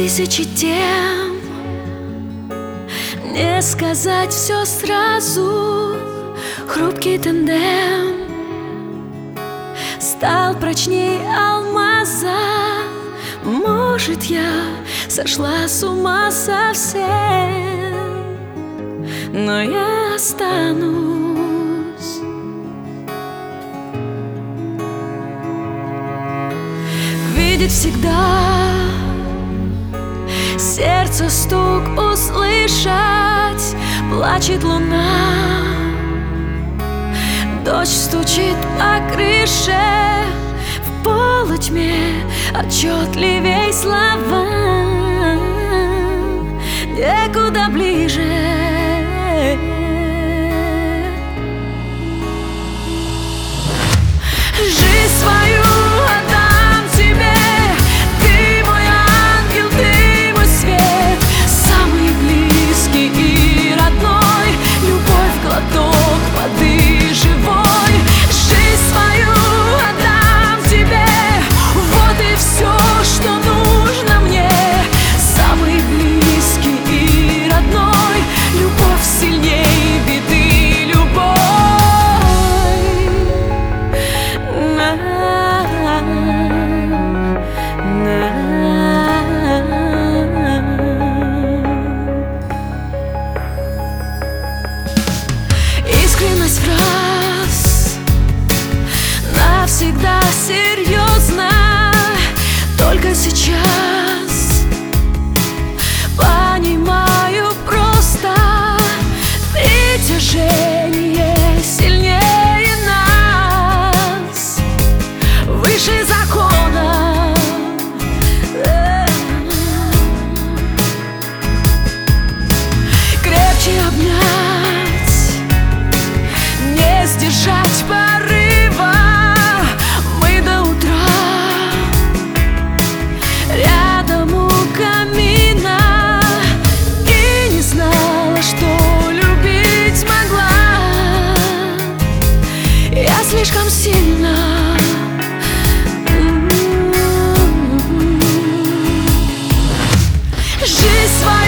тысячи тем, не сказать все сразу. Хрупкий тандем стал прочней алмаза. Может, я сошла с ума совсем, но я останусь. Видеть всегда, сердце стук услышать. Плачет луна, дождь стучит по крыше. В полутьме отчетливей слова, некуда ближе. Жизнь свою отдам тебе, ты мой ангел, ты мой свет, самый близкий и родной, любовь, глоток воды живой. Жизнь свою отдам тебе, вот и все, что нужно мне, самый близкий и родной, любовь сильней беды, любовь. Искренность фраз навсегда серьезно. Только сейчас понимаю просто, притяжение сильнее нас, выше закона. Крепче обнять, не сдержать порыва. Мы до утра рядом у камина, и не знала, что любить могла я слишком сильно. Жизнь своя